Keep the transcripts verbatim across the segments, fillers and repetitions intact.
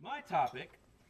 My topic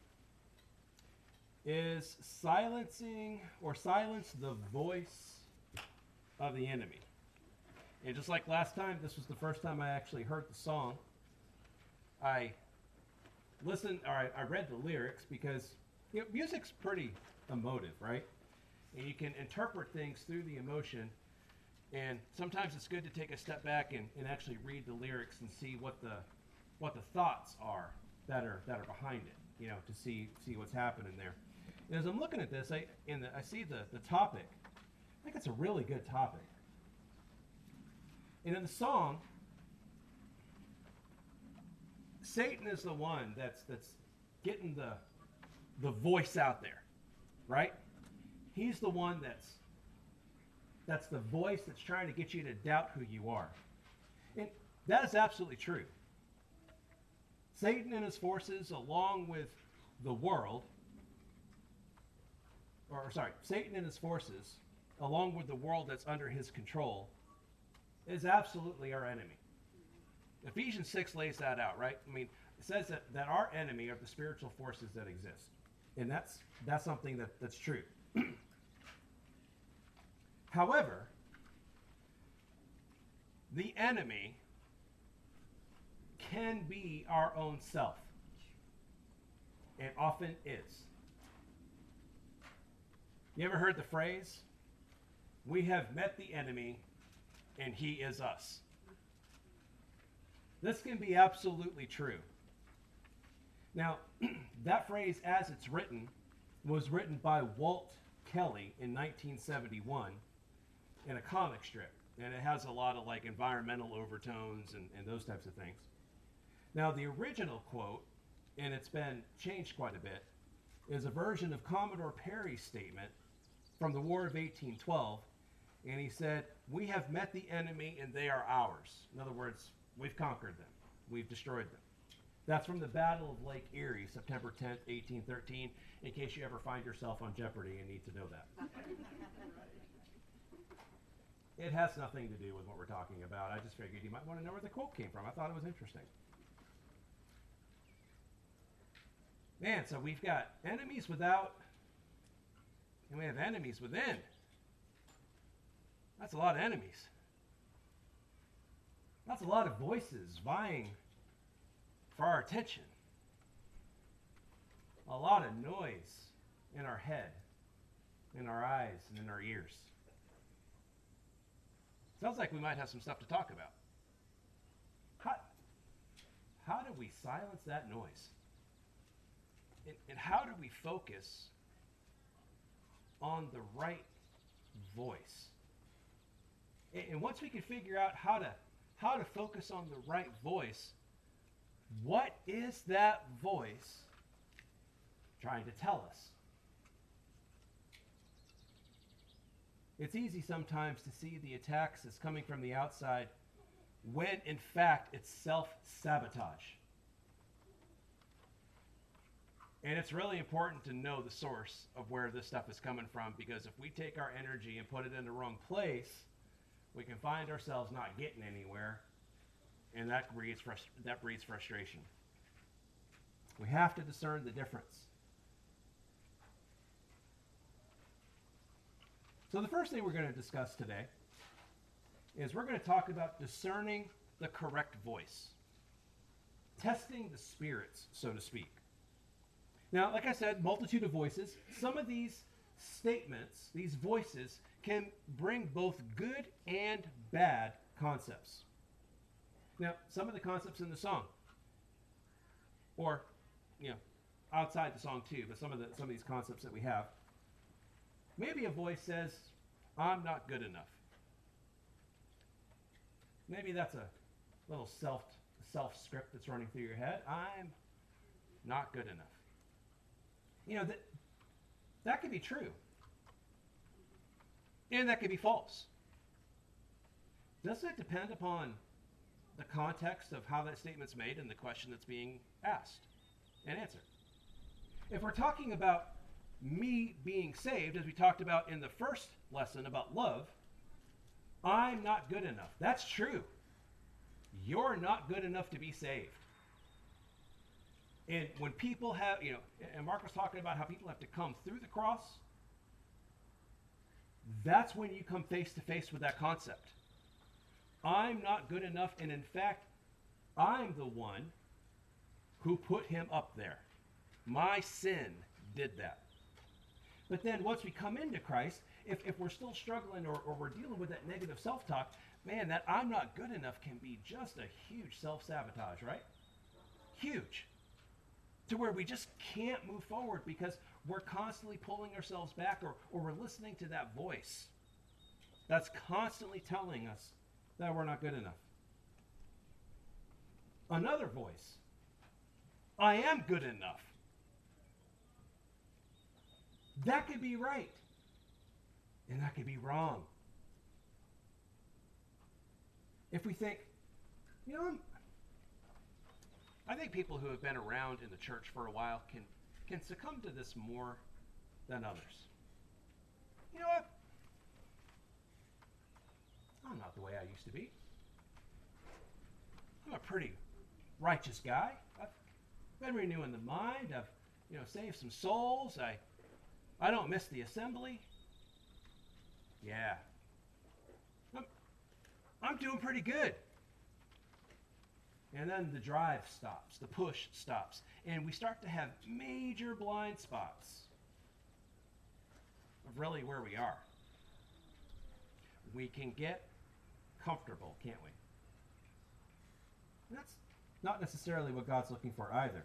is silencing or silence the voice of the enemy. And just like last time, this was the first time I actually heard the song. I listened, or I, I read the lyrics because you know, music's pretty emotive, right? And you can interpret things through the emotion. And sometimes it's good to take a step back and, and actually read the lyrics and see what the what the thoughts are that are that are behind it. You know, to see see what's happening there. And as I'm looking at this, I in the, I see the the topic. I think it's a really good topic. And in the song, Satan is the one that's that's getting the the voice out there, right? He's the one that's that's the voice that's trying to get you to doubt who you are. And that is absolutely true. Satan and his forces, along with the world, or sorry, Satan and his forces, along with the world that's under his control, is absolutely our enemy. Ephesians six lays that out, right? I mean, it says that, that our enemy are the spiritual forces that exist. And that's that's something that, that's true. However, the enemy can be our own self, and often is. You ever heard the phrase, "We have met the enemy, and he is us"? This can be absolutely true. Now, that phrase, as it's written, was written by Walt Kelly in nineteen seventy-one in a comic strip. And it has a lot of like environmental overtones and, and those types of things. Now, the original quote, and it's been changed quite a bit, is a version of Commodore Perry's statement from the War of eighteen twelve. And he said, "We have met the enemy and they are ours." In other words, we've conquered them. We've destroyed them. That's from the Battle of Lake Erie, September tenth, eighteen thirteen, in case you ever find yourself on Jeopardy and need to know that. It has nothing to do with what we're talking about. I just figured you might want to know where the quote came from. I thought it was interesting. Man, so we've got enemies without, and we have enemies within. That's a lot of enemies. That's a lot of voices vying for our attention. A lot of noise in our head, in our eyes, and in our ears. Sounds like we might have some stuff to talk about. How, how do we silence that noise? And, and how do we focus on the right voice? And, and once we can figure out how to how to focus on the right voice, what is that voice trying to tell us? It's easy sometimes to see the attacks as coming from the outside when in fact it's self-sabotage. And it's really important to know the source of where this stuff is coming from, because if we take our energy and put it in the wrong place, we can find ourselves not getting anywhere, and that breeds frust- that breeds frustration. We have to discern the difference. So the first thing we're going to discuss today is we're going to talk about discerning the correct voice. Testing the spirits, so to speak. Now, like I said, multitude of voices. Some of these statements, these voices, can bring both good and bad concepts. Now, some of the concepts in the song, or, you know, outside the song too, but some of the some of these concepts that we have, maybe a voice says, "I'm not good enough." Maybe that's a little self self script that's running through your head. I'm not good enough. You know, that that could be true. And that could be false. Doesn't it depend upon the context of how that statement's made and the question that's being asked and answered? If we're talking about me being saved, as we talked about in the first lesson about love, I'm not good enough. That's true. You're not good enough to be saved. And when people have, you know, and Mark was talking about how people have to come through the cross, that's when you come face to face with that concept. I'm not good enough, and in fact, I'm the one who put him up there. My sin did that. But then once we come into Christ, if, if we're still struggling or, or we're dealing with that negative self-talk, man, that I'm not good enough can be just a huge self-sabotage, right? Huge. To where we just can't move forward because we're constantly pulling ourselves back, or, or we're listening to that voice that's constantly telling us that we're not good enough. Another voice, I am good enough. That could be right, and that could be wrong. If we think, you know, I'm, I think people who have been around in the church for a while can, can succumb to this more than others. You know what? I'm not the way I used to be. I'm a pretty righteous guy. I've been renewing the mind. I've, you know, saved some souls. I, I don't miss the assembly. Yeah. I'm, I'm doing pretty good. And then the drive stops, the push stops, and we start to have major blind spots of really where we are. We can get comfortable, can't we? And that's not necessarily what God's looking for either.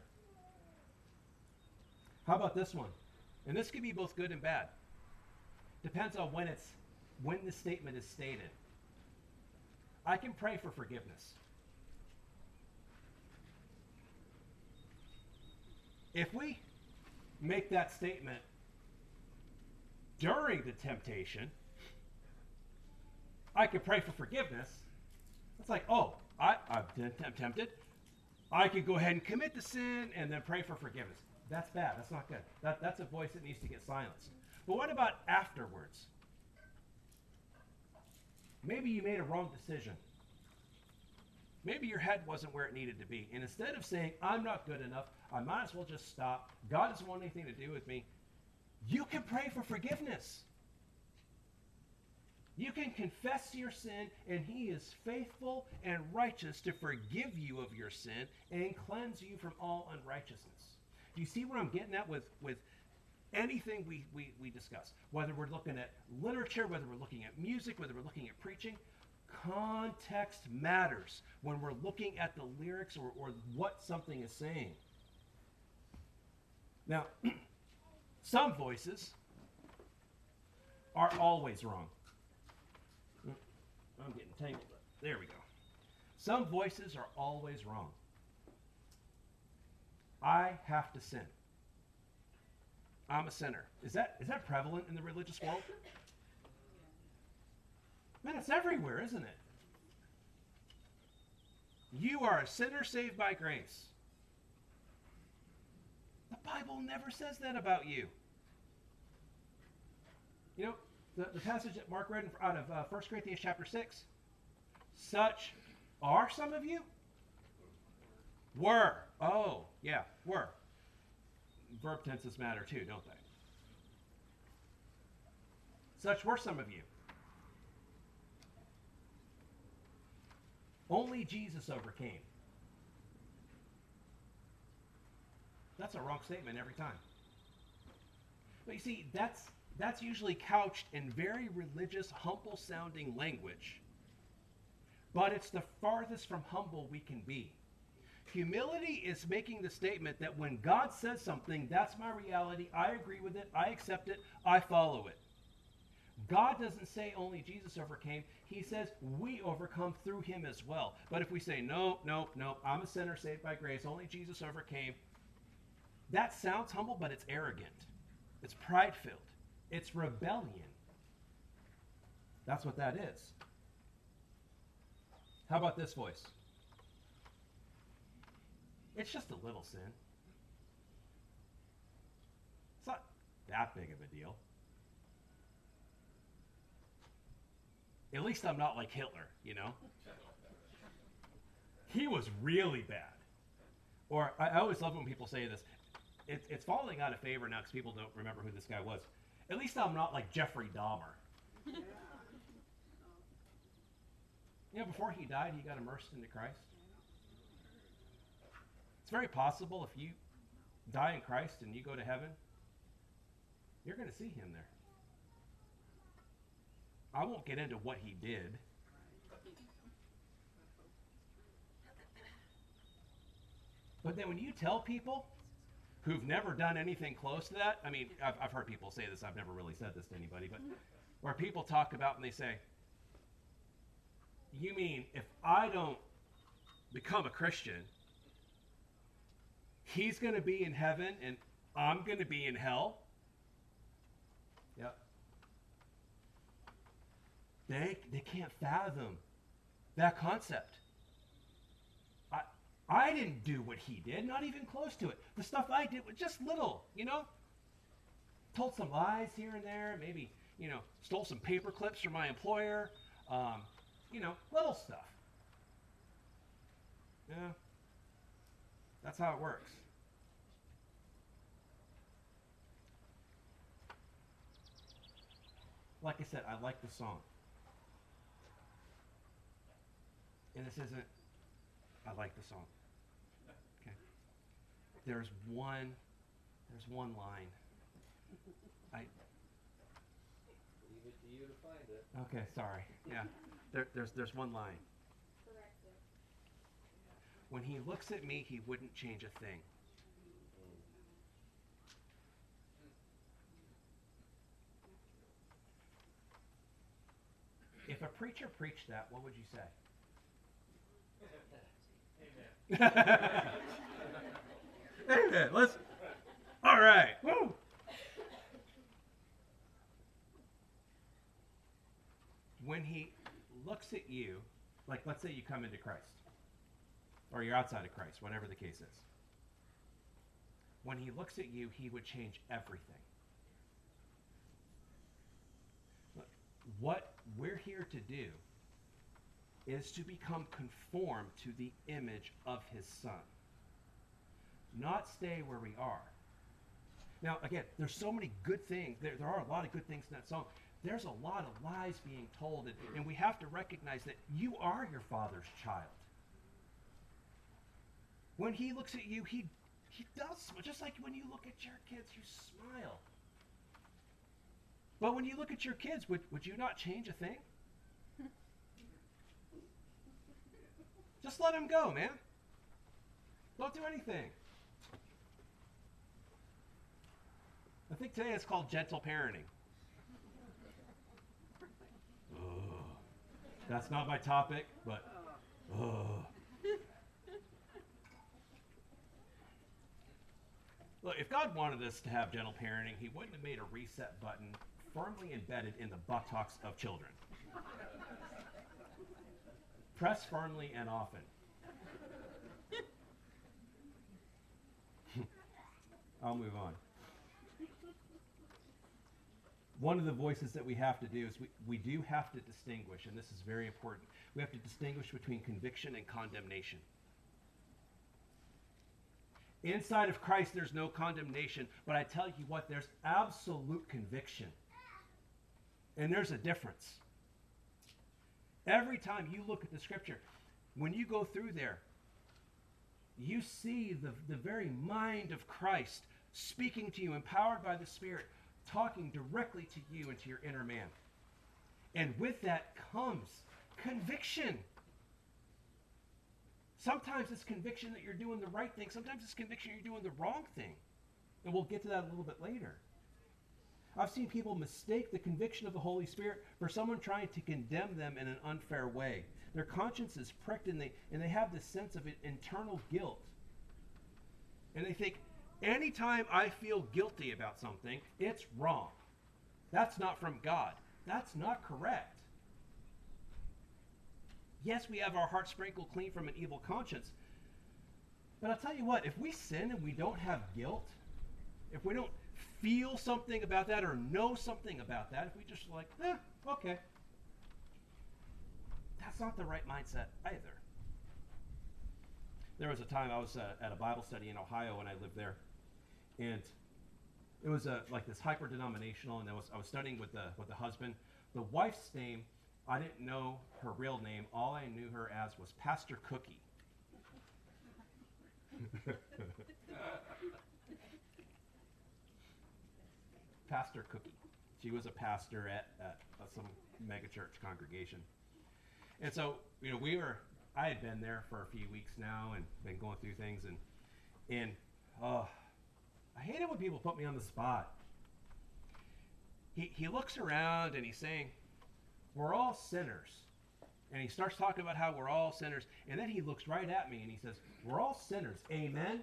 How about this one? And this could be both good and bad. Depends on when it's when the statement is stated. I can pray for forgiveness. If we make that statement during the temptation, I could pray for forgiveness. It's like, oh, I, I'm tempted. I could go ahead and commit the sin and then pray for forgiveness. That's bad. That's not good. That, that's a voice that needs to get silenced. But what about afterwards? Maybe you made a wrong decision. Maybe your head wasn't where it needed to be. And instead of saying, I'm not good enough, I might as well just stop. God doesn't want anything to do with me. You can pray for forgiveness. You can confess your sin, and he is faithful and righteous to forgive you of your sin and cleanse you from all unrighteousness. Do you see what I'm getting at with, with anything we, we, we discuss? Whether we're looking at literature, whether we're looking at music, whether we're looking at preaching, context matters when we're looking at the lyrics or, or what something is saying. Now, some voices are always wrong. I'm getting tangled up. There we go. Some voices are always wrong. I have to sin. I'm a sinner. Is that is that prevalent in the religious world? Man, it's everywhere, isn't it? You are a sinner saved by grace. The Bible never says that about you. You know, the, the passage that Mark read out of uh, First Corinthians chapter six, such are some of you? Were. Oh, yeah, were. Verb tenses matter too, don't they? Such were some of you. Only Jesus overcame. That's a wrong statement every time. But you see, that's that's usually couched in very religious, humble-sounding language. But it's the farthest from humble we can be. Humility is making the statement that when God says something, that's my reality, I agree with it, I accept it, I follow it. God doesn't say only Jesus overcame. He says we overcome through him as well. But if we say, no, no, no, I'm a sinner saved by grace, only Jesus overcame, that sounds humble, but it's arrogant. It's pride-filled. It's rebellion. That's what that is. How about this voice? It's just a little sin. It's not that big of a deal. At least I'm not like Hitler, you know? He was really bad. Or I, I always love when people say this. It, it's falling out of favor now because people don't remember who this guy was. At least I'm not like Jeffrey Dahmer. You know, before he died, he got immersed into Christ. It's very possible if you die in Christ and you go to heaven, you're going to see him there. I won't get into what he did. But then when you tell people who've never done anything close to that, I mean, I've, I've heard people say this, I've never really said this to anybody, but where people talk about and they say, you mean if I don't become a Christian, he's going to be in heaven and I'm going to be in hell? Yep. They, they can't fathom that concept. I, I didn't do what he did, not even close to it. The stuff I did was just little, you know? Told some lies here and there, maybe, you know, stole some paper clips from my employer, um, you know, little stuff. Yeah. That's how it works. Like I said, I like the song. And this isn't, I like the song. Okay. There's one, there's one line. I. Leave it to you to find it. Okay, sorry. Yeah. There, there's, there's one line. When he looks at me, he wouldn't change a thing. If a preacher preached that, what would you say? Amen. Amen. Let's. All right. Woo. When he looks at you, like let's say you come into Christ, or you're outside of Christ, whatever the case is. When he looks at you, he would change everything. What we're here to do is to become conformed to the image of his Son. Not stay where we are. Now, again, there's so many good things. There, there are a lot of good things in that song. There's a lot of lies being told, and, and we have to recognize that you are your Father's child. When he looks at you, he, he does, just like when you look at your kids, you smile. But when you look at your kids, would, would you not change a thing? Just let them go, man. Don't do anything. I think today it's called gentle parenting. Ugh. That's not my topic, but ugh. Look, if God wanted us to have gentle parenting, he wouldn't have made a reset button firmly embedded in the buttocks of children. Press firmly and often. I'll move on. One of the voices that we have to do is we, we do have to distinguish, and this is very important, we have to distinguish between conviction and condemnation. Inside of Christ, there's no condemnation, but I tell you what, there's absolute conviction. And there's a difference. Every time you look at the scripture, when you go through there, you see the, the very mind of Christ speaking to you, empowered by the Spirit, talking directly to you and to your inner man. And with that comes conviction. Sometimes it's conviction that you're doing the right thing. Sometimes it's conviction you're doing the wrong thing. And we'll get to that a little bit later. I've seen people mistake the conviction of the Holy Spirit for someone trying to condemn them in an unfair way. Their conscience is pricked and they, and they have this sense of internal guilt. And they think, anytime I feel guilty about something, it's wrong. That's not from God. That's not correct. Yes, we have our hearts sprinkled clean from an evil conscience. But I'll tell you what, if we sin and we don't have guilt, if we don't feel something about that or know something about that, if we just like, eh, okay. That's not the right mindset either. There was a time I was uh, at a Bible study in Ohio when I lived there, and it was a, like this hyper denominational, and I was I was studying with the with the husband. The wife's name, I didn't know her real name. All I knew her as was Pastor Cookie. Pastor Cookie. She was a pastor at, at some megachurch congregation. And so, you know, we were, I had been there for a few weeks now and been going through things, and, and, oh, I hate it when people put me on the spot. He, he looks around and he's saying, we're all sinners. And he starts talking about how we're all sinners. And then he looks right at me and he says, we're all sinners. Amen?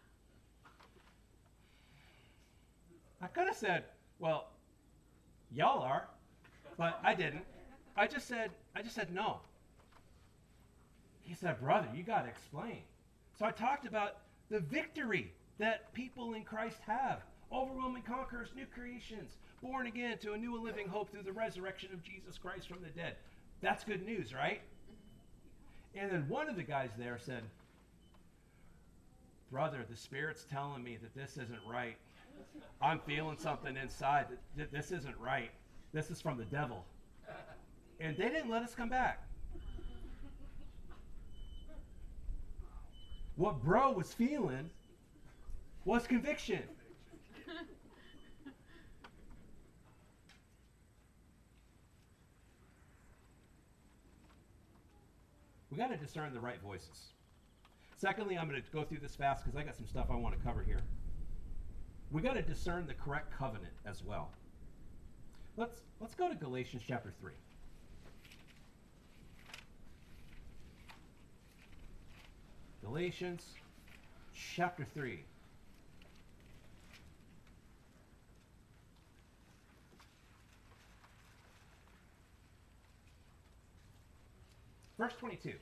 I could have said, well, y'all are, but I didn't. I just said, I just said no. He said, brother, you got to explain. So I talked about the victory that people in Christ have. Overwhelming conquerors, new creations, born again to a new and living hope through the resurrection of Jesus Christ from the dead. That's good news, right? And then one of the guys there said, brother, the Spirit's telling me that this isn't right. I'm feeling something inside that, that this isn't right. This is from the devil. And they didn't let us come back. What bro was feeling was conviction. We got to discern the right voices. Secondly, I'm going to go through this fast because I got some stuff I want to cover here. We got to discern the correct covenant as well. Let's let's go to Galatians chapter three. Galatians chapter three. Verse twenty-two.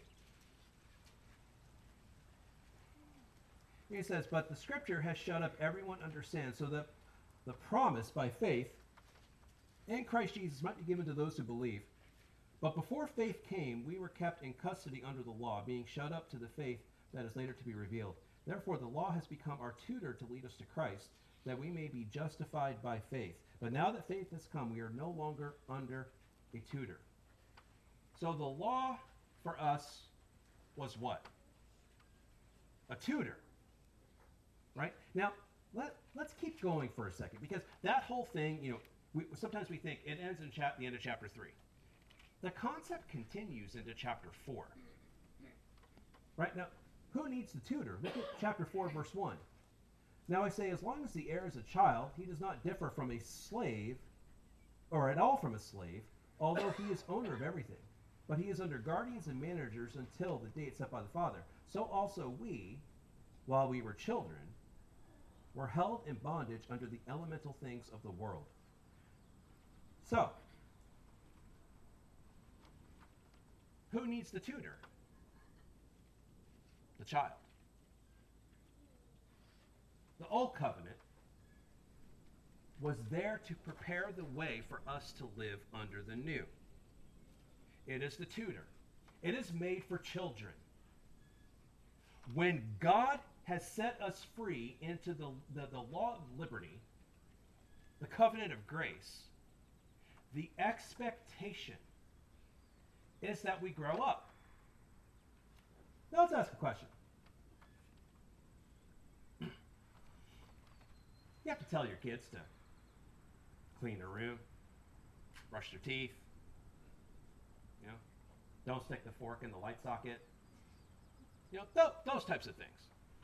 He says, but the scripture has shut up everyone under sin, so that the promise by faith in Christ Jesus might be given to those who believe. But before faith came, we were kept in custody under the law, being shut up to the faith that is later to be revealed. Therefore, the law has become our tutor to lead us to Christ, that we may be justified by faith. But now that faith has come, we are no longer under a tutor. So the law for us was what? A tutor. Right? Now, let, let's keep going for a second, because that whole thing, you know, we, sometimes we think it ends in chap- the end of chapter three. The concept continues into chapter four. Right? Now, who needs the tutor? Look at chapter four, verse one. Now I say, as long as the heir is a child, he does not differ from a slave, or at all from a slave, although he is owner of everything. But he is under guardians and managers until the date set by the Father. So also we, while we were children, were held in bondage under the elemental things of the world. So, who needs the tutor? The child. The old covenant was there to prepare the way for us to live under the new. It is the tutor. It is made for children. When God has set us free into the, the, the law of liberty, the covenant of grace, the expectation is that we grow up. Now let's ask a question. You have to tell your kids to clean their room, brush their teeth, you know, don't stick the fork in the light socket, you know, th- those types of things.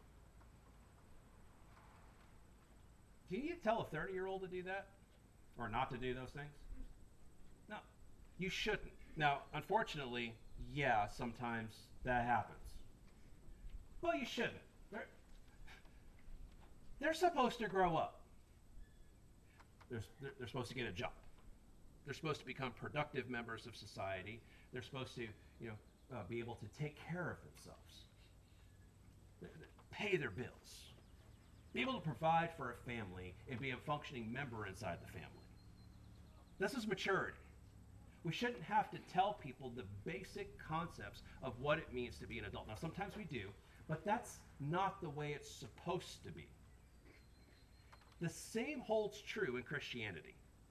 Do you tell a thirty-year-old to do that? Or not to do those things? No, you shouldn't. Now, unfortunately, yeah, sometimes that happens. But you shouldn't. They're, they're supposed to grow up. They're, they're, they're supposed to get a job. They're supposed to become productive members of society. They're supposed to, you know, uh, be able to take care of themselves. They, they pay their bills. Be able to provide for a family and be a functioning member inside the family. This is maturity. We shouldn't have to tell people the basic concepts of what it means to be an adult. Now, sometimes we do, But that's not the way it's supposed to be. The same holds true in Christianity.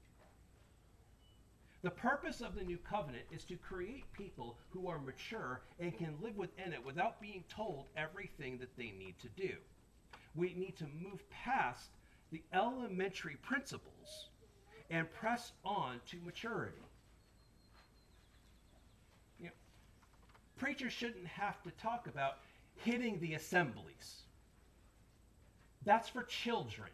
The purpose of the new covenant is to create people who are mature and can live within it without being told everything that they need to do. We need to move past the elementary principles and press on to maturity. You know, preachers shouldn't have to talk about hitting the assemblies. That's for children.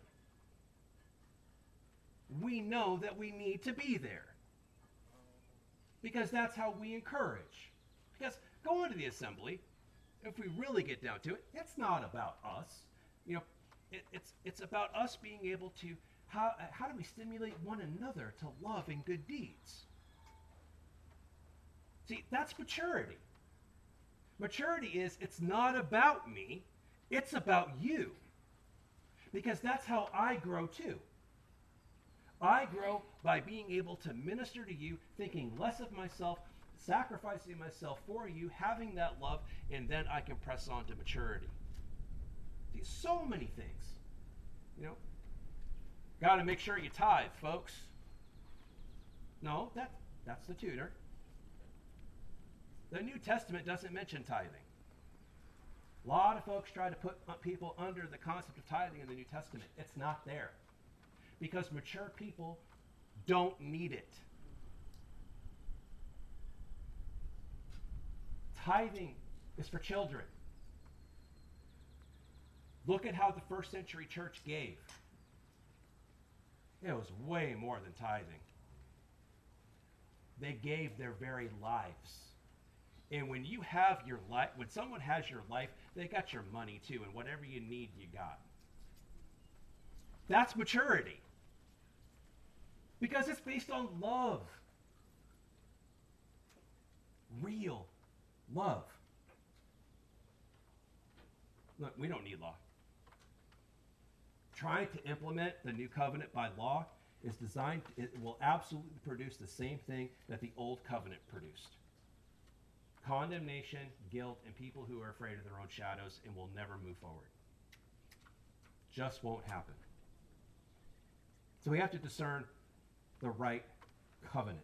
We know that we need to be there, because that's how we encourage. Because going to the assembly, if we really get down to it, it's not about us. You know, it, it's it's about us being able to, how, how do we stimulate one another to love and good deeds? See, that's maturity. Maturity is, it's not about me, it's about you. Because that's how I grow too. I grow by being able to minister to you, thinking less of myself, sacrificing myself for you, having that love, and then I can press on to maturity. See, so many things. You know, got to make sure you tithe, folks. No, that, that's the tutor. The New Testament doesn't mention tithing. A lot of folks try to put people under the concept of tithing in the New Testament. It's not there. Because mature people don't need it. Tithing is for children. Look at how the first century church gave. It was way more than tithing. They gave their very lives. And when you have your life, when someone has your life, they got your money too, and whatever you need, you got. That's maturity. Because it's based on love. Real love. Look, we don't need law. Trying to implement the new covenant by law is designed, it will absolutely produce the same thing that the old covenant produced. Condemnation, guilt, and people who are afraid of their own shadows and will never move forward. Just won't happen. So we have to discern the right covenant.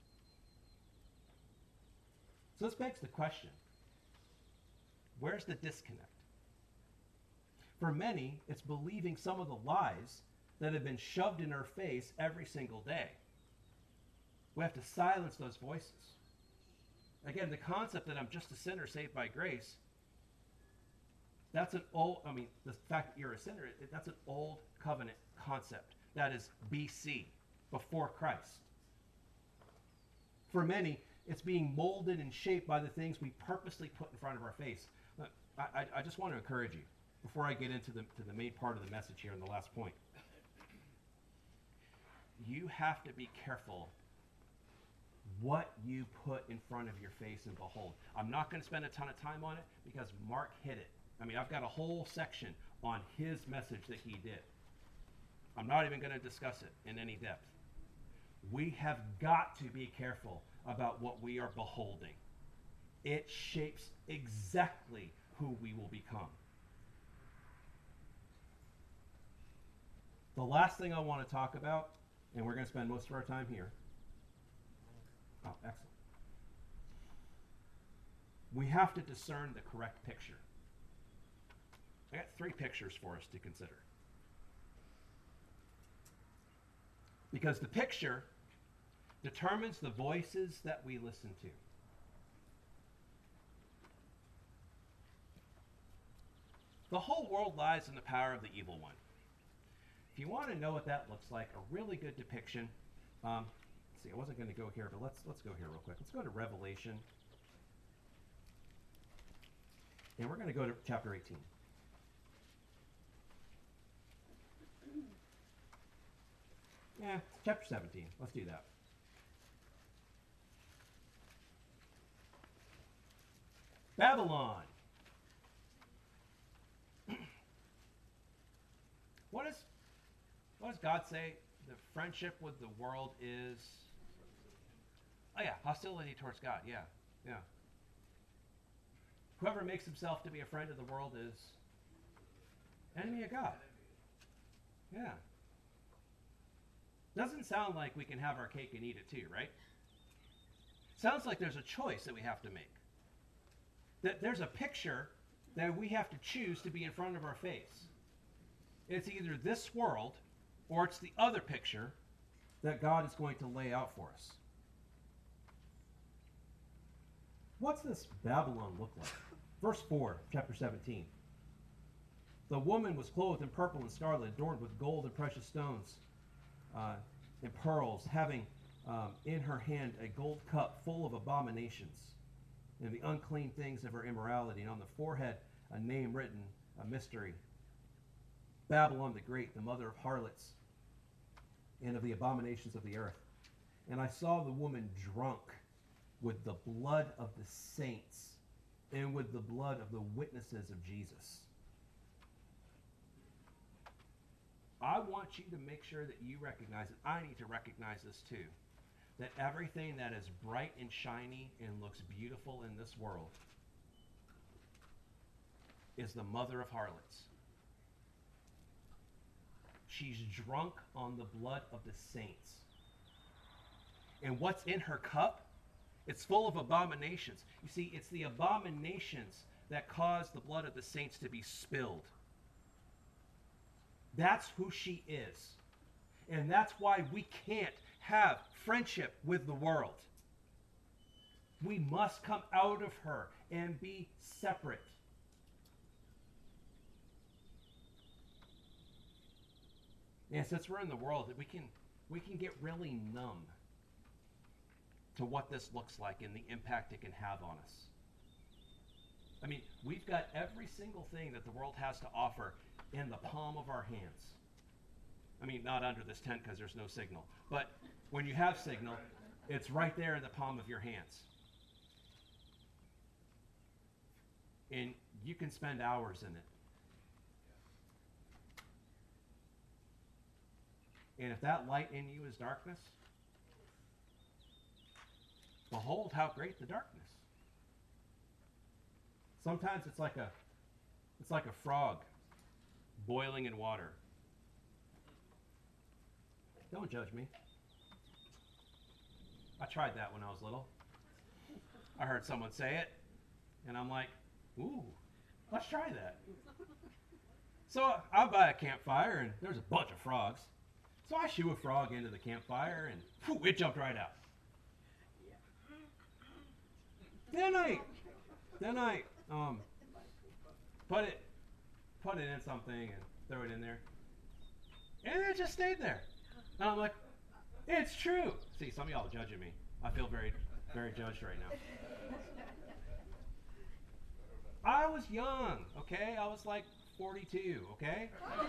So this begs the question, where's the disconnect? For many, it's believing some of the lies that have been shoved in our face every single day. We have to silence those voices. Again, the concept that I'm just a sinner saved by grace, that's an old, I mean, the fact that you're a sinner, that's an old covenant concept. That is B C, before Christ. For many, it's being molded and shaped by the things we purposely put in front of our face. I, I, I just want to encourage you, before I get into the, to the main part of the message here in the last point. You have to be careful what you put in front of your face and behold. I'm not going to spend a ton of time on it because Mark hit it. I mean, I've got a whole section on his message that he did. I'm not even going to discuss it in any depth. We have got to be careful about what we are beholding. It shapes exactly who we will become. The last thing I want to talk about, and we're going to spend most of our time here. Oh, excellent. We have to discern the correct picture. I got three pictures for us to consider. Because the picture determines the voices that we listen to. The whole world lies in the power of the evil one. If you want to know what that looks like, a really good depiction. Um, let's see, I wasn't going to go here, but let's let's go here real quick. Let's go to Revelation, and we're going to go to chapter eighteen. Yeah, chapter seventeen. Let's do that. Babylon. What is what does God say? The friendship with the world is, oh yeah, hostility towards God. Yeah, yeah. Whoever makes himself to be a friend of the world is enemy of God. Yeah. Doesn't sound like we can have our cake and eat it too, right? Sounds like there's a choice that we have to make. That there's a picture that we have to choose to be in front of our face. It's either this world or it's the other picture that God is going to lay out for us. What's this Babylon look like? Verse four, chapter seventeen. The woman was clothed in purple and scarlet, adorned with gold and precious stones uh, and pearls, having um, in her hand a gold cup full of abominations and the unclean things of her immorality, and on the forehead a name written, a mystery. Babylon the Great, the mother of harlots and of the abominations of the earth. And I saw the woman drunk with the blood of the saints and with the blood of the witnesses of Jesus. I want you to make sure that you recognize it. I need to recognize this too. That everything that is bright and shiny and looks beautiful in this world is the mother of harlots. She's drunk on the blood of the saints. And what's in her cup? It's full of abominations. You see, it's the abominations that cause the blood of the saints to be spilled. That's who she is. And that's why we can't have friendship with the world. We must come out of her and be separate. And since we're in the world, we can we can get really numb to what this looks like and the impact it can have on us. I mean, we've got every single thing that the world has to offer in the palm of our hands. I mean, not under this tent because there's no signal. But when you have signal, it's right there in the palm of your hands. And you can spend hours in it. And if that light in you is darkness, behold how great the darkness. Sometimes it's like a it's like a frog boiling in water. Don't judge me. I tried that when I was little. I heard someone say it, and I'm like, ooh, let's try that. So I buy a campfire, and there's a bunch of frogs. So I shoo a frog into the campfire, and whew, it jumped right out. Then I, then I um, put it, put it in something and throw it in there, and it just stayed there. And I'm like, it's true. See, some of y'all are judging me. I feel very, very judged right now. I was young, okay? I was like forty-two, okay?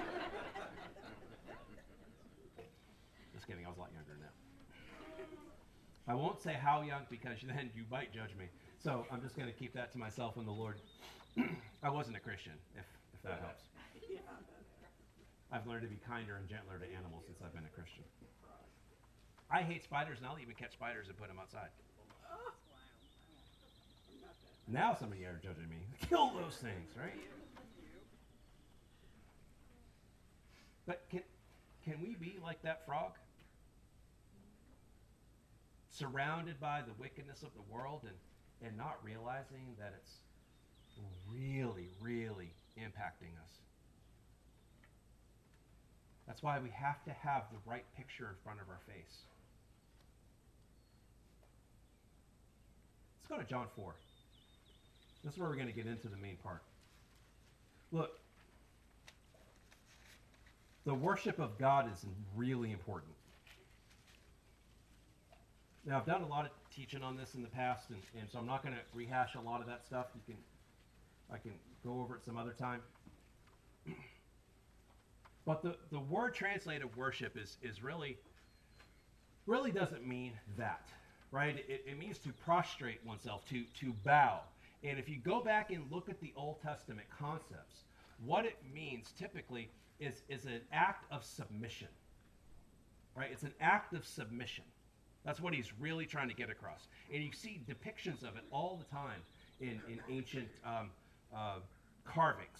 Just kidding, I was a lot younger than that. I won't say how young because then you might judge me. So I'm just going to keep that to myself and the Lord. I wasn't a Christian, if, if that helps. I've learned to be kinder and gentler to animals since I've been a Christian. I hate spiders, and I'll even catch spiders and put them outside. Now some of you are judging me. Kill those things, right? But can, can we be like that frog? Surrounded by the wickedness of the world and, and not realizing that it's really, really impacting us. That's why we have to have the right picture in front of our face. Let's go to John four. This is where we're going to get into the main part. Look, the worship of God is really important. Now, I've done a lot of teaching on this in the past, and, and so I'm not going to rehash a lot of that stuff. You can, I can go over it some other time. But the, the word translated worship is, is really, really doesn't mean that, right? It, it means to prostrate oneself, to, to bow. And if you go back and look at the Old Testament concepts, what it means typically is, is an act of submission, right? It's an act of submission. That's what he's really trying to get across. And you see depictions of it all the time in, in ancient um, uh, carvings.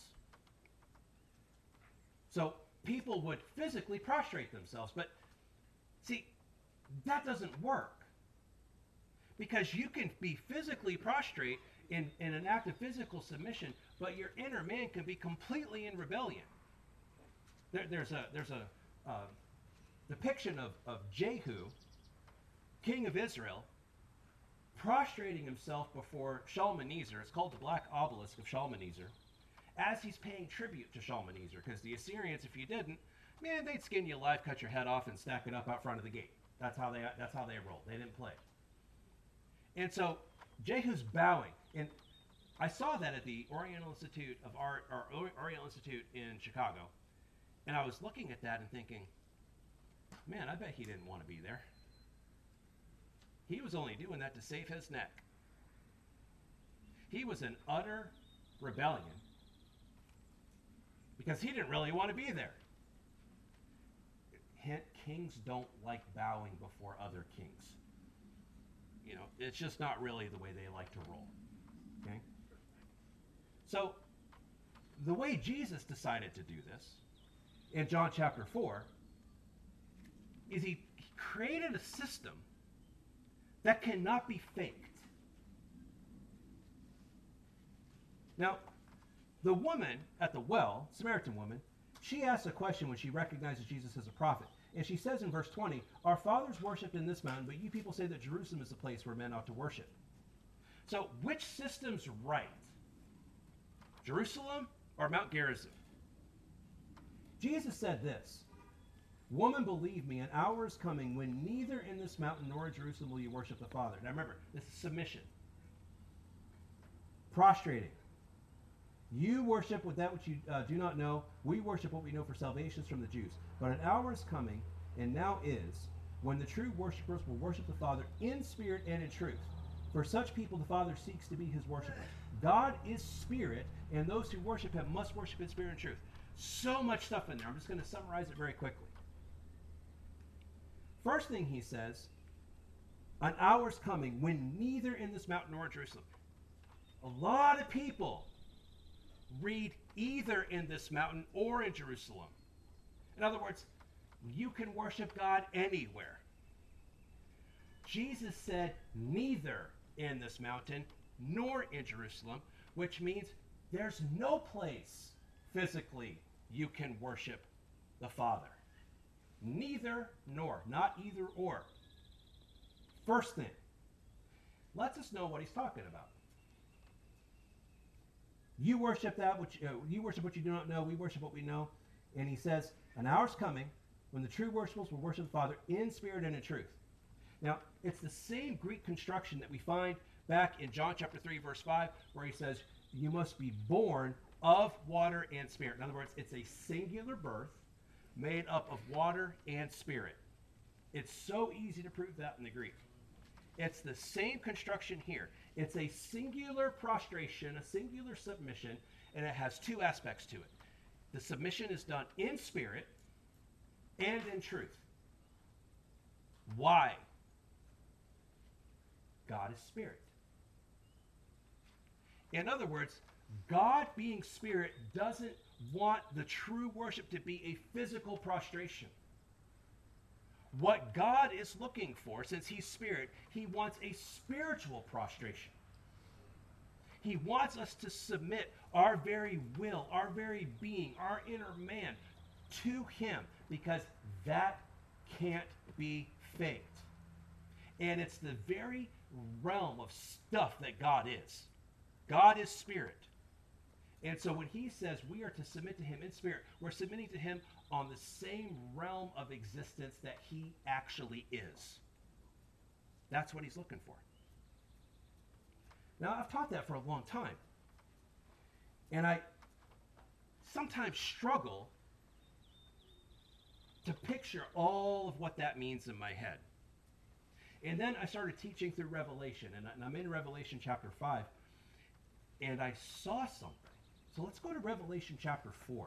So people would physically prostrate themselves. But see, that doesn't work. Because you can be physically prostrate in, in an act of physical submission, but your inner man can be completely in rebellion. There, there's a, there's a uh, depiction of, of Jehu, king of Israel, prostrating himself before Shalmaneser. It's called the Black Obelisk of Shalmaneser, as he's paying tribute to Shalmaneser. Because the Assyrians, if you didn't, man, they'd skin you alive, cut your head off, and stack it up out front of the gate. That's how they, that's how they rolled. They didn't play. And so Jehu's bowing, and I saw that at the Oriental Institute of Art, or Oriental Institute in Chicago, and I was looking at that and thinking, man, I bet he didn't want to be there. He was only doing that to save his neck. He was in utter rebellion because he didn't really want to be there. Hint, kings don't like bowing before other kings. You know, it's just not really the way they like to roll. Okay? So, the way Jesus decided to do this in John chapter four is he created a system that cannot be faked. Now, the woman at the well, Samaritan woman, she asks a question when she recognizes Jesus as a prophet. And she says in verse twenty, our fathers worshipped in this mountain, but you people say that Jerusalem is the place where men ought to worship. So, which system's right? Jerusalem or Mount Gerizim? Jesus said this, woman, believe me, an hour is coming when neither in this mountain nor in Jerusalem will you worship the Father. Now remember, this is submission. Prostrating. You worship with that which you uh, do not know. We worship what we know, for salvation is from the Jews. But an hour is coming, and now is, when the true worshipers will worship the Father in spirit and in truth. For such people the Father seeks to be his worshiper. God is spirit, and those who worship him must worship in spirit and truth. So much stuff in there. I'm just going to summarize it very quickly. First thing he says, an hour is coming when neither in this mountain nor in Jerusalem. A lot of people read either in this mountain or in Jerusalem. In other words, you can worship God anywhere. Jesus said neither in this mountain nor in Jerusalem, which means there's no place physically you can worship the Father. Neither nor, not either or. First thing, lets us know what he's talking about. You worship that which uh, you worship what you do not know. We worship what we know. And he says, an hour's coming when the true worshipers will worship the Father in spirit and in truth. Now, it's the same Greek construction that we find back in John chapter three, verse five, where he says, you must be born of water and spirit. In other words, it's a singular birth made up of water and spirit. It's so easy to prove that in the Greek. It's the same construction here. It's a singular prostration, a singular submission, and it has two aspects to it. The submission is done in spirit and in truth. Why? God is spirit. In other words, God being spirit doesn't want the true worship to be a physical prostration. What God is looking for, since he's spirit, he wants a spiritual prostration. He wants us to submit our very will, our very being, our inner man to him, because that can't be faked. And it's the very realm of stuff that God is. God is spirit. And so when he says we are to submit to him in spirit, we're submitting to him on the same realm of existence that he actually is. That's what he's looking for. Now, I've taught that for a long time. And I sometimes struggle to picture all of what that means in my head. And then I started teaching through Revelation, and I'm in Revelation chapter five, and I saw something. So let's go to Revelation chapter four.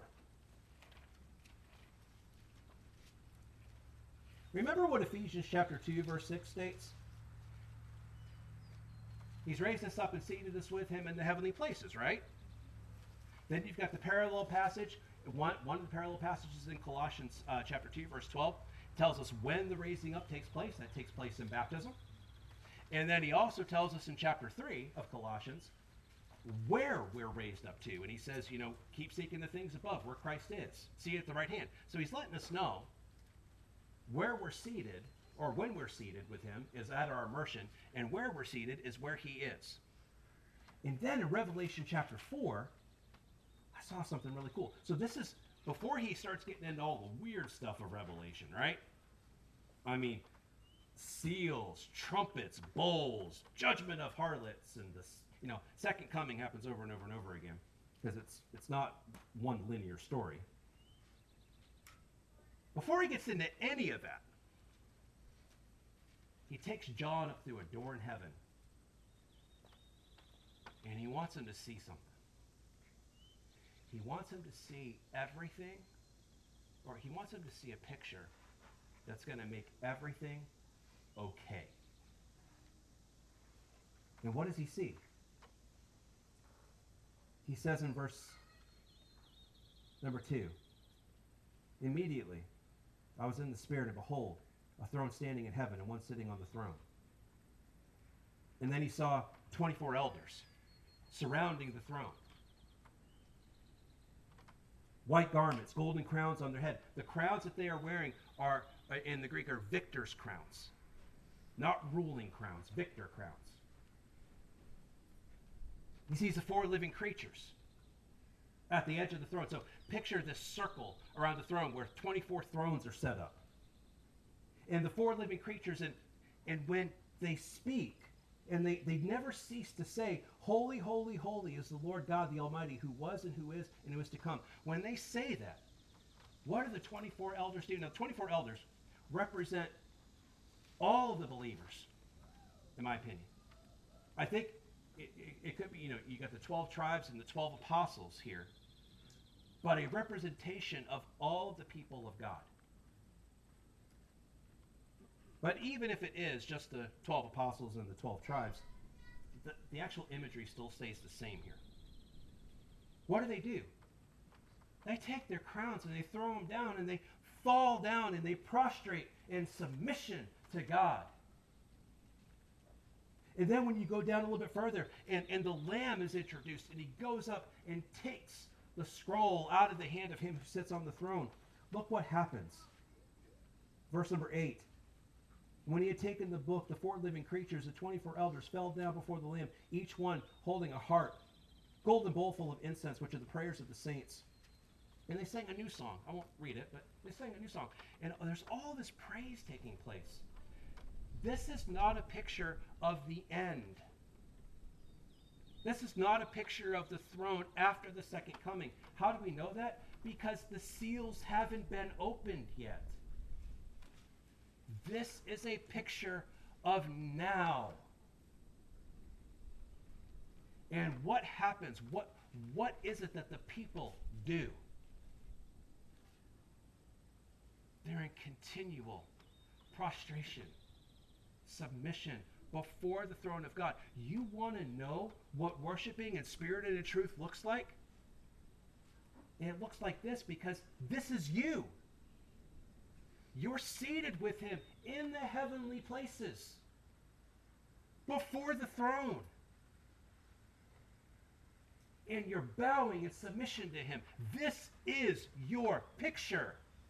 Remember what Ephesians chapter two, verse six states? He's raised us up and seated us with him in the heavenly places, right? Then you've got the parallel passage. One, one of the parallel passages in Colossians uh, chapter two, verse twelve, tells us when the raising up takes place. That takes place in baptism. And then he also tells us in chapter three of Colossians where we're raised up to. And he says, you know, keep seeking the things above, where Christ is. See it at the right hand. So he's letting us know where we're seated, or when we're seated with him, is at our immersion, and where we're seated is where he is. And then in Revelation chapter four, I saw something really cool. So this is before he starts getting into all the weird stuff of Revelation, right? I mean, seals, trumpets, bowls, judgment of harlots, and this, you know, second coming happens over and over and over again, because it's it's not one linear story. Before he gets into any of that, he takes John up through a door in heaven, and he wants him to see something. He wants him to see everything, or he wants him to see a picture that's going to make everything okay. And what does he see? He says in verse number two, immediately I was in the Spirit, and behold, a throne standing in heaven, and one sitting on the throne. And then he saw twenty-four elders surrounding the throne. White garments, golden crowns on their head. The crowns that they are wearing are, in the Greek, are victor's crowns. Not ruling crowns, victor crowns. He sees the four living creatures at the edge of the throne. So picture this circle around the throne where twenty-four thrones are set up. And the four living creatures, and, and when they speak, and they, they never cease to say, holy, holy, holy is the Lord God the Almighty, who was and who is and who is to come. When they say that, what do the twenty-four elders do? Now, the twenty-four elders represent all of the believers, in my opinion. I think it, it, it could be, you know, you got the twelve tribes and the twelve apostles here, but a representation of all of the people of God. But even if it is just the twelve apostles and the twelve tribes, the, the actual imagery still stays the same here. What do they do? They take their crowns and they throw them down, and they fall down and they prostrate in submission to God. And then when you go down a little bit further, and, and the Lamb is introduced, and he goes up and takes the scroll out of the hand of him who sits on the throne. Look what happens. Verse number eight. When he had taken the book, the four living creatures, the twenty-four elders, fell down before the Lamb, each one holding a harp, golden bowl full of incense, which are the prayers of the saints. And they sang a new song. I won't read it, but they sang a new song. And there's all this praise taking place. This is not a picture of the end. This is not a picture of the throne after the second coming. How do we know that? Because the seals haven't been opened yet. This is a picture of now. And what happens? What, what is it that the people do? They're in continual prostration, submission before the throne of God. You want to know what worshiping in spirit and in truth looks like? And it looks like this because this is you. You're seated with him in the heavenly places before the throne. And you're bowing in submission to him. This is your picture.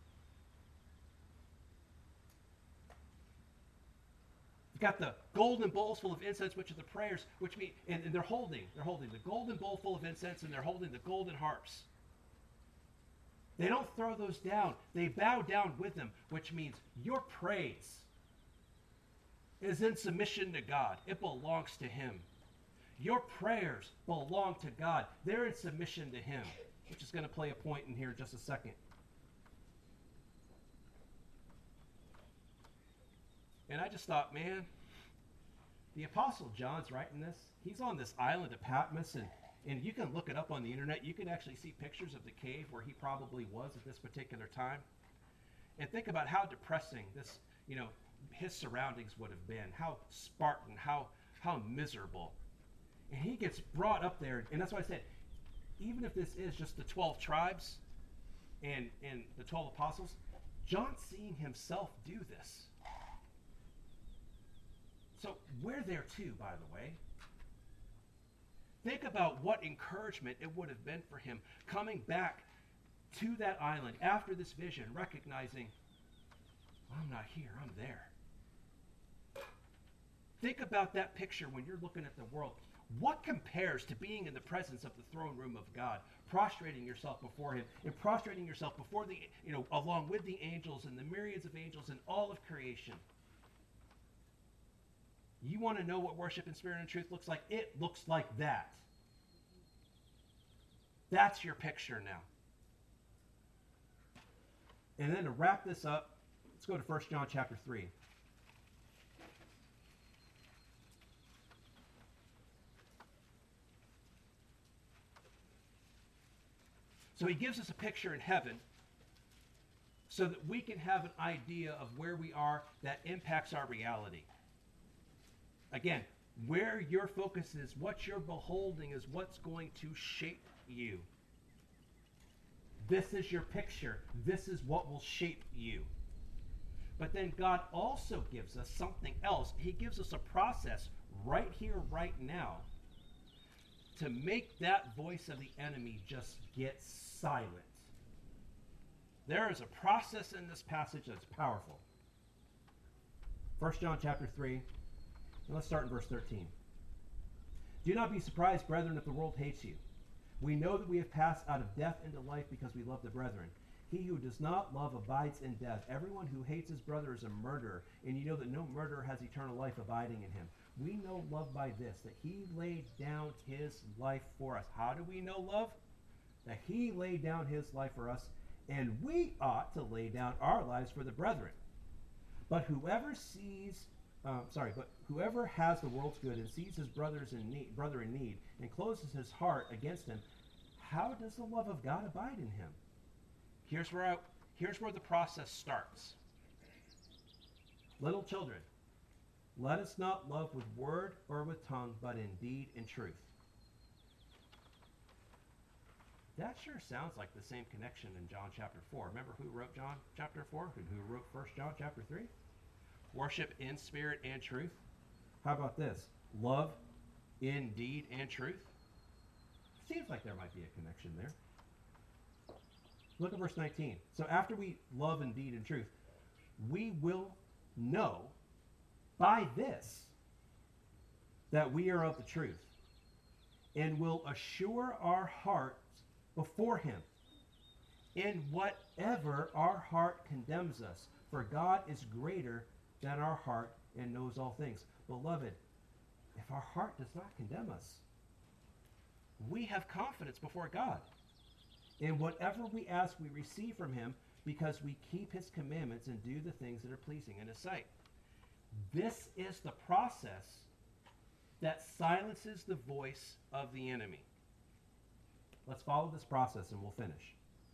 You've got the golden bowls full of incense, which are the prayers, which mean, and, and they're holding, they're holding the golden bowl full of incense, and they're holding the golden harps. They don't throw those down. They bow down with them, which means your praise is in submission to God. It belongs to him. Your prayers belong to God. They're in submission to him, which is going to play a point in here in just a second. And I just thought, man, the Apostle John's writing this. He's on this island of Patmos, and And you can look it up on the internet. You can actually see pictures of the cave where he probably was at this particular time. And think about how depressing this, you know, his surroundings would have been. How Spartan, how, how miserable And he gets brought up there, and that's why I said, even if this is just the twelve tribes and, and the twelve apostles, John's seeing himself do this. So we're there too, by the way. Think about what encouragement it would have been for him coming back to that island after this vision, recognizing, I'm not here, I'm there. Think about that picture when you're looking at the world. What compares to being in the presence of the throne room of God, prostrating yourself before him, and prostrating yourself before the, you know, along with the angels and the myriads of angels and all of creation? You want to know what worship in spirit and truth looks like? It looks like that. That's your picture now. And then to wrap this up, let's go to First John chapter three. So he gives us a picture in heaven so that we can have an idea of where we are that impacts our reality. Again, where your focus is, what you're beholding is what's going to shape you. This is your picture. This is what will shape you. But then God also gives us something else. He gives us a process right here, right now, to make that voice of the enemy just get silent. There is a process in this passage that's powerful. First John chapter three, and let's start in verse thirteen. Do not be surprised, brethren, if the world hates you. We know that we have passed out of death into life because we love the brethren. He who does not love abides in death. Everyone who hates his brother is a murderer, and you know that no murderer has eternal life abiding in him. We know love by this, that he laid down his life for us. How do we know love? That he laid down his life for us, and we ought to lay down our lives for the brethren. But whoever sees, uh, sorry, but whoever has the world's good and sees his brothers in need, brother in need and closes his heart against him, how does the love of God abide in him? Here's where I, here's where the process starts. Little children, let us not love with word or with tongue, but in deed and truth. That sure sounds like the same connection in John chapter four. Remember who wrote John chapter four and who wrote First John chapter three? Worship in spirit and truth. How about this? Love in deed and truth. Seems like there might be a connection there. Look at verse nineteen. So after we love in deed and truth, we will know by this that we are of the truth, and will assure our hearts before him in whatever our heart condemns us. For God is greater than our heart and knows all things. Beloved, if our heart does not condemn us, we have confidence before God. In whatever we ask, we receive from him, because we keep his commandments and do the things that are pleasing in his sight. This is the process that silences the voice of the enemy. Let's follow this process and we'll finish.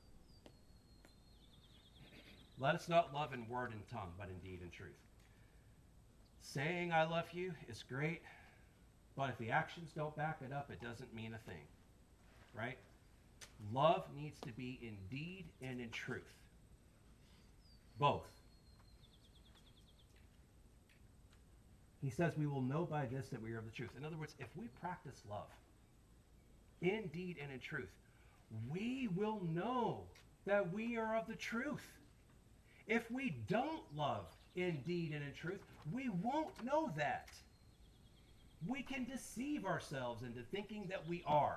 Let us not love in word and tongue, but in deed and truth. Saying I love you is great, but if the actions don't back it up, it doesn't mean a thing, right? Love needs to be in deed and in truth. Both. He says we will know by this that we are of the truth. In other words, if we practice love in deed and in truth, we will know that we are of the truth. If we don't love in deed and in truth, we won't know that. We can deceive ourselves into thinking that we are.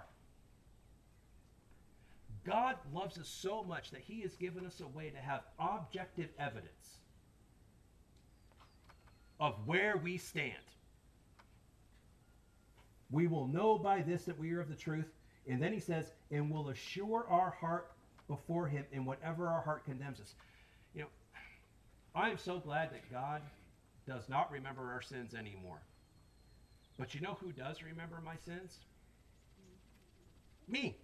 God loves us so much that he has given us a way to have objective evidence of where we stand. We will know by this that we are of the truth. And then he says, and will assure our heart before him in whatever our heart condemns us. You know, I am so glad that God does not remember our sins anymore. But you know who does remember my sins? Me.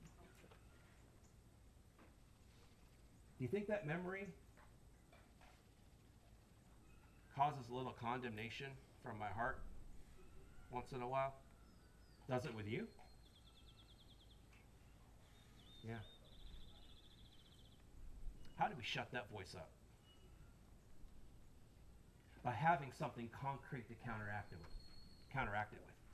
Do you think that memory causes a little condemnation from my heart once in a while? Does it with you? Yeah. How do we shut that voice up? By having something concrete to counteract it with. Counteract it with.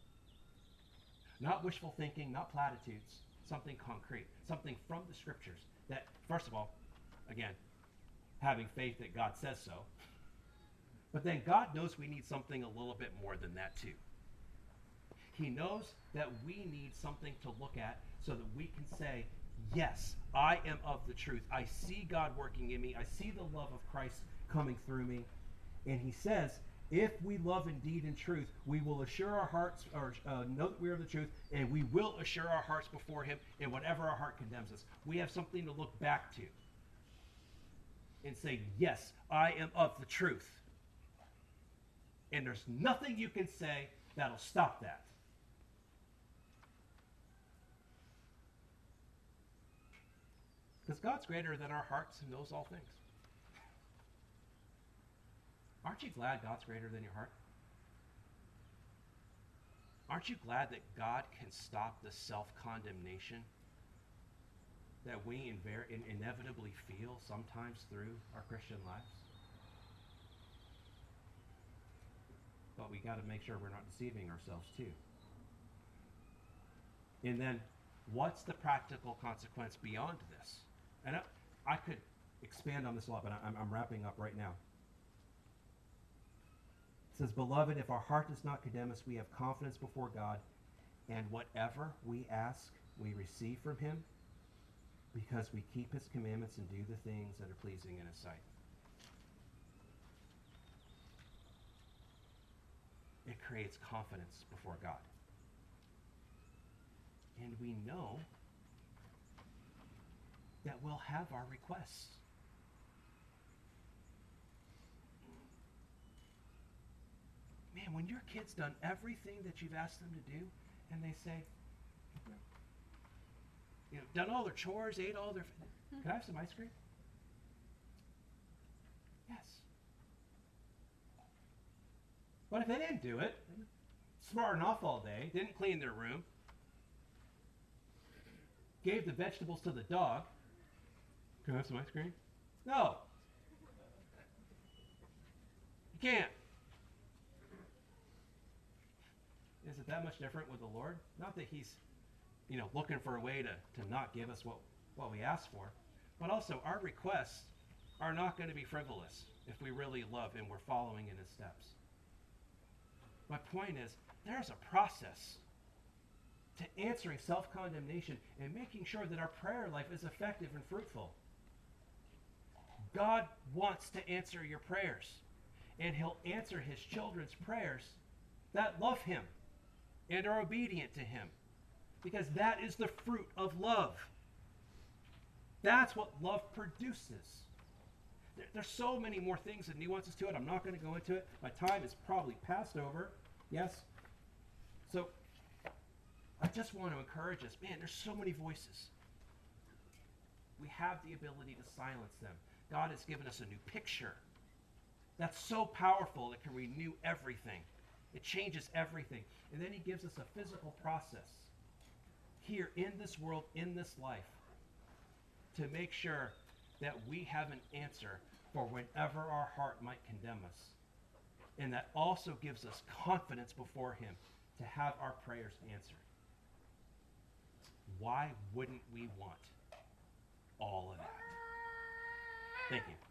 Not wishful thinking, not platitudes, something concrete, something from the scriptures that, first of all, again, having faith that God says so, but then God knows we need something a little bit more than that too. He knows that we need something to look at so that we can say, yes, I am of the truth. I see God working in me. I see the love of Christ coming through me. And he says, if we love indeed in truth, we will assure our hearts, or uh, know that we are the truth, and we will assure our hearts before him in whatever our heart condemns us. We have something to look back to and say, yes, I am of the truth. And there's nothing you can say that'll stop that. Because God's greater than our hearts and knows all things. Aren't you glad God's greater than your heart? Aren't you glad that God can stop the self-condemnation that we inver- in- inevitably feel sometimes through our Christian lives? But we got to make sure we're not deceiving ourselves too. And then, what's the practical consequence beyond this? And I, I could expand on this a lot, but I'm, I'm wrapping up right now. It says, beloved, if our heart does not condemn us, we have confidence before God, and whatever we ask, we receive from him, because we keep his commandments and do the things that are pleasing in his sight. It creates confidence before God. And we know that we'll have our requests. Man, when your kid's done everything that you've asked them to do, and they say, you know, done all their chores, ate all their, can I have some ice cream? Yes. But if they didn't do it, smarting off all day, didn't clean their room, gave the vegetables to the dog, can I have some ice cream? No. You can't. Is it that much different with the Lord? Not that he's, you know, looking for a way to, to not give us what, what we ask for, but also our requests are not going to be frivolous if we really love him, we're following in his steps. My point is, there's a process to answering self-condemnation and making sure that our prayer life is effective and fruitful. God wants to answer your prayers, and he'll answer his children's prayers that love him and are obedient to him, because that is the fruit of love. That's what love produces. There, there's so many more things and nuances to it. I'm not going to go into it. My time is probably passed over. Yes? So, I just want to encourage us. Man, there's so many voices. We have the ability to silence them. God has given us a new picture that's so powerful it can renew everything. It changes everything. And then he gives us a physical process here in this world, in this life, to make sure that we have an answer for whenever our heart might condemn us. And that also gives us confidence before him to have our prayers answered. Why wouldn't we want all of that? Thank you.